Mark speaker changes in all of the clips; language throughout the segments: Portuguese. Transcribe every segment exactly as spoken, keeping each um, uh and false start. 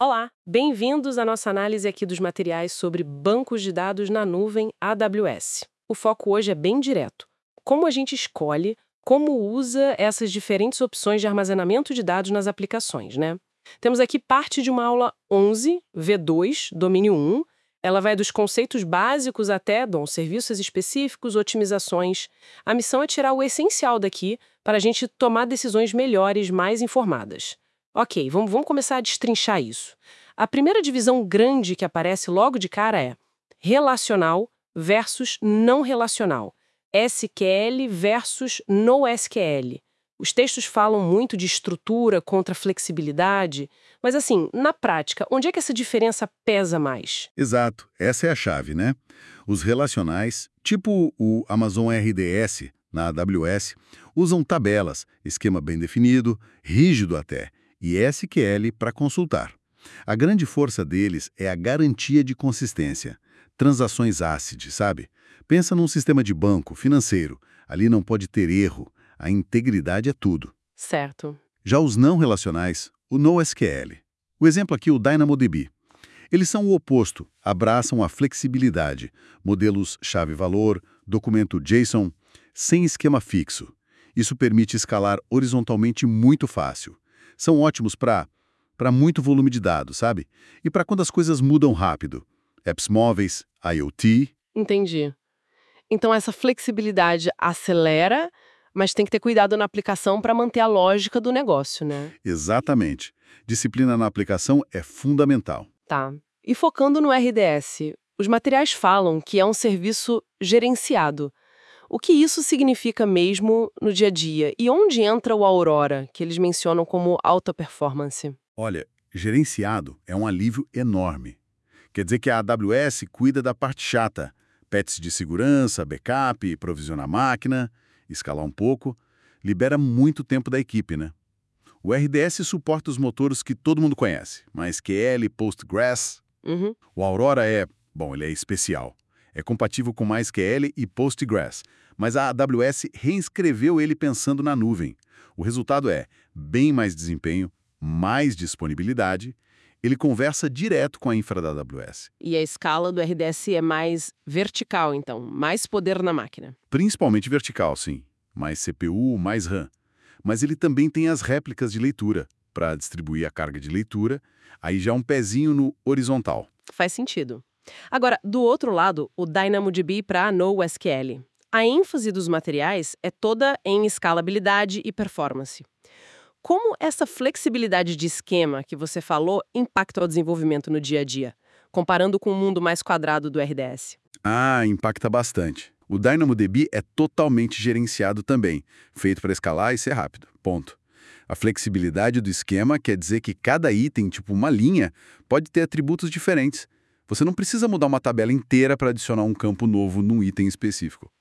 Speaker 1: Olá, bem-vindos à nossa análise aqui dos materiais sobre bancos de dados na nuvem A W S. O foco hoje é bem direto. Como a gente escolhe, como usa essas diferentes opções de armazenamento de dados nas aplicações, né? Temos aqui parte de uma aula onze, V dois, domínio um. Ela vai dos conceitos básicos até, bom, serviços específicos, otimizações. A missão é tirar o essencial daqui para a gente tomar decisões melhores, mais informadas. Ok, vamos, vamos começar a destrinchar isso. A primeira divisão grande que aparece logo de cara é relacional versus não relacional. S Q L versus NoSQL. Os textos falam muito de estrutura contra flexibilidade, mas assim, na prática, onde é que essa diferença pesa mais?
Speaker 2: Exato, essa é a chave, né? Os relacionais, tipo o Amazon R D S na A W S, usam tabelas, esquema bem definido, rígido até, e S Q L para consultar. A grande força deles é a garantia de consistência. Transações ACID, sabe? Pensa num sistema de banco, financeiro. Ali não pode ter erro. A integridade é tudo.
Speaker 1: Certo.
Speaker 2: Já os não relacionais, o NoSQL. O exemplo aqui é o DynamoDB. Eles são o oposto, abraçam a flexibilidade, modelos chave-valor, documento JSON, sem esquema fixo. Isso permite escalar horizontalmente muito fácil. São ótimos para para muito volume de dados, sabe? E para quando as coisas mudam rápido. Apps móveis, IoT.
Speaker 1: Entendi. Então essa flexibilidade acelera, mas tem que ter cuidado na aplicação para manter a lógica do negócio, né?
Speaker 2: Exatamente. Disciplina na aplicação é fundamental.
Speaker 1: Tá. E focando no R D S, os materiais falam que é um serviço gerenciado. O que isso significa mesmo no dia a dia? E onde entra o Aurora, que eles mencionam como alta performance?
Speaker 2: Olha, gerenciado é um alívio enorme. Quer dizer que a A W S cuida da parte chata, patches de segurança, backup, provisionar a máquina, escalar um pouco, libera muito tempo da equipe, né? O R D S suporta os motores que todo mundo conhece, MySQL, Postgres.
Speaker 1: Uhum.
Speaker 2: O Aurora é, bom, ele é especial. É compatível com MySQL e Postgres, mas a A W S reescreveu ele pensando na nuvem. O resultado é bem mais desempenho, mais disponibilidade. Ele conversa direto com a infra da A W S.
Speaker 1: E a escala do R D S é mais vertical, então, mais poder na máquina.
Speaker 2: Principalmente vertical, sim. Mais C P U, mais RAM. Mas ele também tem as réplicas de leitura, para distribuir a carga de leitura, aí já um pezinho no horizontal.
Speaker 1: Faz sentido. Agora, do outro lado, o DynamoDB para NoSQL. A ênfase dos materiais é toda em escalabilidade e performance. Como essa flexibilidade de esquema que você falou impacta o desenvolvimento no dia a dia, comparando com o mundo mais quadrado do R D S?
Speaker 2: Ah, impacta bastante. O DynamoDB é totalmente gerenciado também, feito para escalar e ser rápido. Ponto. A flexibilidade do esquema quer dizer que cada item, tipo uma linha, pode ter atributos diferentes. Você não precisa mudar uma tabela inteira para adicionar um campo novo num item específico.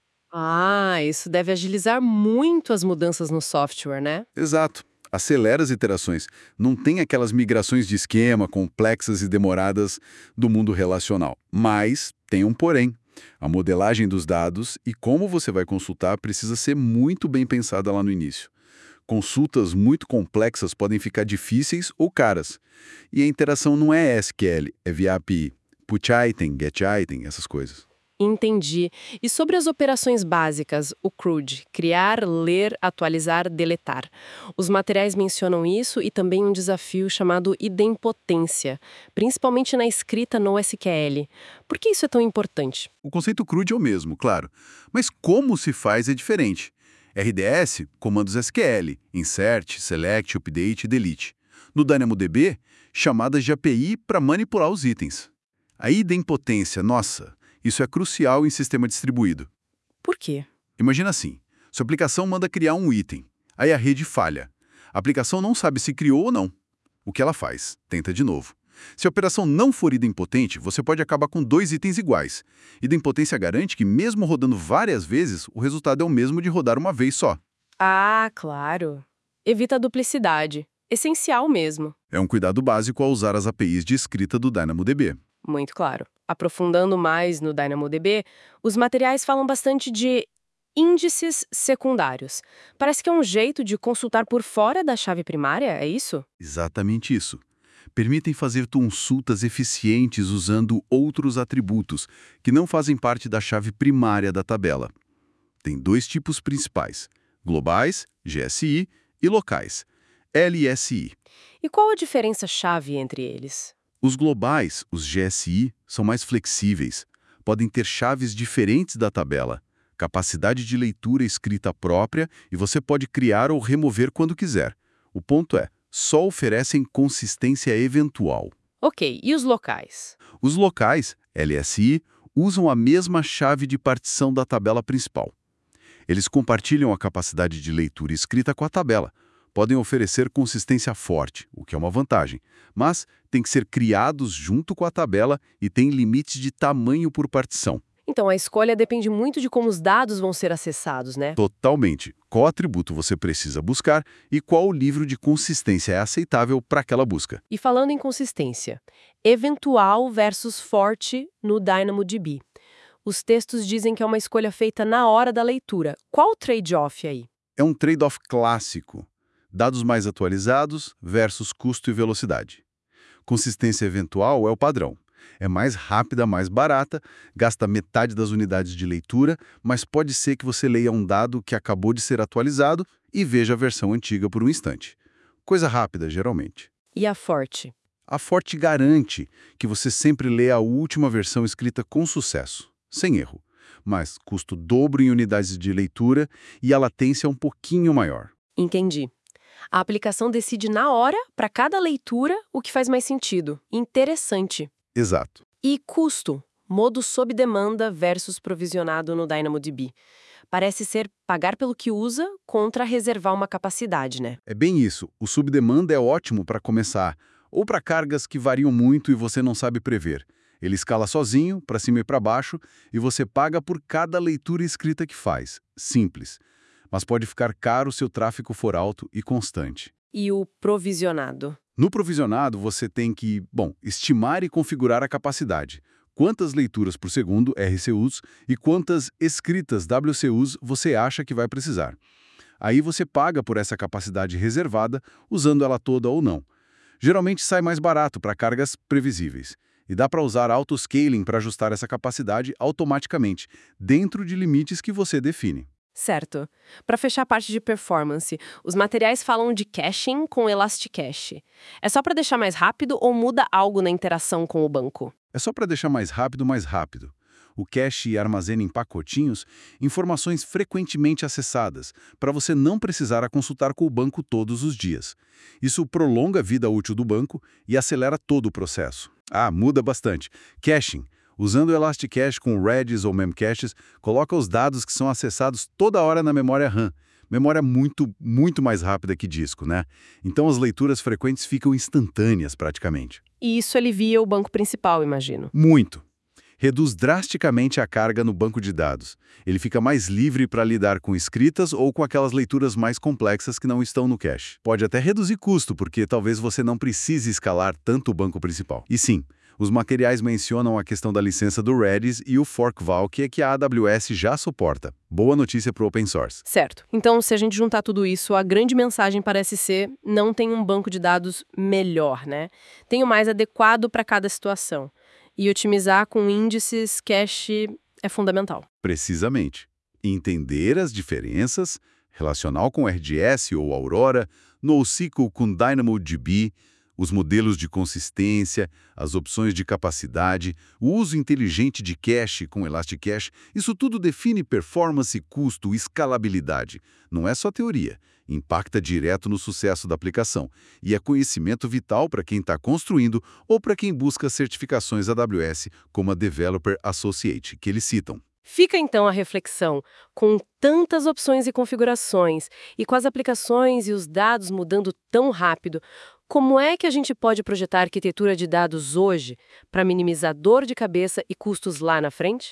Speaker 1: Ah, isso deve agilizar muito as mudanças no software, né?
Speaker 2: Exato. Acelera as iterações. Não tem aquelas migrações de esquema complexas e demoradas do mundo relacional. Mas tem um porém. A modelagem dos dados e como você vai consultar precisa ser muito bem pensada lá no início. Consultas muito complexas podem ficar difíceis ou caras. E a interação não é S Q L, é via A P I. Put item, get item, essas coisas.
Speaker 1: Entendi. E sobre as operações básicas, o CRUD, criar, ler, atualizar, deletar. Os materiais mencionam isso e também um desafio chamado idempotência, principalmente na escrita no S Q L. Por que isso é tão importante?
Speaker 2: O conceito CRUD é o mesmo, claro. Mas como se faz é diferente. R D S, comandos S Q L, insert, select, update e delete. No DynamoDB, chamadas de A P I para manipular os itens. A idempotência, nossa, isso é crucial em sistema distribuído.
Speaker 1: Por quê?
Speaker 2: Imagina assim, sua aplicação manda criar um item, aí a rede falha. A aplicação não sabe se criou ou não. O que ela faz? Tenta de novo. Se a operação não for idempotente, você pode acabar com dois itens iguais. Idempotência garante que, mesmo rodando várias vezes, o resultado é o mesmo de rodar uma vez só.
Speaker 1: Ah, claro. Evita a duplicidade. Essencial mesmo.
Speaker 2: É um cuidado básico ao usar as A P Is de escrita do DynamoDB.
Speaker 1: Muito claro. Aprofundando mais no DynamoDB, os materiais falam bastante de índices secundários. Parece que é um jeito de consultar por fora da chave primária, é isso?
Speaker 2: Exatamente isso. permitem fazer consultas eficientes usando outros atributos que não fazem parte da chave primária da tabela. Tem dois tipos principais: globais, G S I, e locais, L S I.
Speaker 1: E qual a diferença-chave entre eles?
Speaker 2: Os globais, os G S I, são mais flexíveis. Podem ter chaves diferentes da tabela, capacidade de leitura escrita própria e você pode criar ou remover quando quiser. O ponto é, só oferecem consistência eventual.
Speaker 1: Ok, e os locais?
Speaker 2: Os locais, L S I, usam a mesma chave de partição da tabela principal. Eles compartilham a capacidade de leitura escrita com a tabela. Podem oferecer consistência forte, o que é uma vantagem, mas têm que ser criados junto com a tabela e têm limites de tamanho por partição.
Speaker 1: Então, a escolha depende muito de como os dados vão ser acessados, né?
Speaker 2: Totalmente. Qual atributo você precisa buscar e qual livro de consistência é aceitável para aquela busca.
Speaker 1: E falando em consistência, eventual versus forte no DynamoDB. Os textos dizem que é uma escolha feita na hora da leitura. Qual o trade-off aí?
Speaker 2: É um trade-off clássico. Dados mais atualizados versus custo e velocidade. Consistência eventual é o padrão. É mais rápida, mais barata, gasta metade das unidades de leitura, mas pode ser que você leia um dado que acabou de ser atualizado e veja a versão antiga por um instante. Coisa rápida, geralmente.
Speaker 1: E a forte?
Speaker 2: A Forte garante que você sempre lê a última versão escrita com sucesso, sem erro, mas custa o dobro em unidades de leitura e a latência é um pouquinho maior.
Speaker 1: Entendi. A aplicação decide na hora, para cada leitura, o que faz mais sentido. Interessante.
Speaker 2: Exato.
Speaker 1: E custo? Modo sob demanda versus provisionado no DynamoDB. Parece ser pagar pelo que usa contra reservar uma capacidade, né?
Speaker 2: É bem isso. O subdemanda é ótimo para começar, ou para cargas que variam muito e você não sabe prever. Ele escala sozinho, para cima e para baixo, e você paga por cada leitura escrita que faz. Simples. Mas pode ficar caro se o tráfego for alto e constante.
Speaker 1: E o provisionado?
Speaker 2: No provisionado, você tem que, bom, estimar e configurar a capacidade. Quantas leituras por segundo, R C Us, e quantas escritas, W C Us, você acha que vai precisar. Aí você paga por essa capacidade reservada, usando ela toda ou não. Geralmente sai mais barato para cargas previsíveis. E dá para usar auto-scaling para ajustar essa capacidade automaticamente, dentro de limites que você define.
Speaker 1: Certo. Para fechar a parte de performance, os materiais falam de caching com Elasticache. É só para deixar mais rápido ou muda algo na interação com o banco?
Speaker 2: É só para deixar mais rápido, mais rápido. O cache armazena em pacotinhos informações frequentemente acessadas, para você não precisar consultar com o banco todos os dias. Isso prolonga a vida útil do banco e acelera todo o processo. Ah, muda bastante. Caching. Usando o Elasticache com Redis ou Memcaches, coloca os dados que são acessados toda hora na memória RAM. Memória muito, muito mais rápida que disco, né? Então as leituras frequentes ficam instantâneas praticamente.
Speaker 1: E isso alivia o banco principal, imagino.
Speaker 2: Muito. Reduz drasticamente a carga no banco de dados. Ele fica mais livre para lidar com escritas ou com aquelas leituras mais complexas que não estão no cache. Pode até reduzir custo, porque talvez você não precise escalar tanto o banco principal. E sim, os materiais mencionam a questão da licença do Redis e o forkval, que é que a A W S já suporta. Boa notícia para o open source.
Speaker 1: Certo. Então, se a gente juntar tudo isso, a grande mensagem parece ser: não tem um banco de dados melhor, né? Tem o mais adequado para cada situação. E otimizar com índices cache é fundamental.
Speaker 2: Precisamente. Entender as diferenças, relacional com R D S ou Aurora, NoSQL com DynamoDB, os modelos de consistência, as opções de capacidade, o uso inteligente de cache com Elasticache, isso tudo define performance, custo e escalabilidade. Não é só teoria, impacta direto no sucesso da aplicação e é conhecimento vital para quem está construindo ou para quem busca certificações A W S, como a Developer Associate, que eles citam.
Speaker 1: Fica então a reflexão, com tantas opções e configurações, e com as aplicações e os dados mudando tão rápido, como é que a gente pode projetar arquitetura de dados hoje para minimizar dor de cabeça e custos lá na frente?